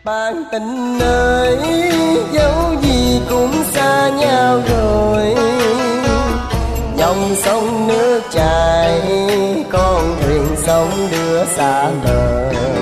Bạn tình ơi, dẫu gì cũng xa nhau rồi. Dòng sông nước chảy, con thuyền sông đưa xa bờ.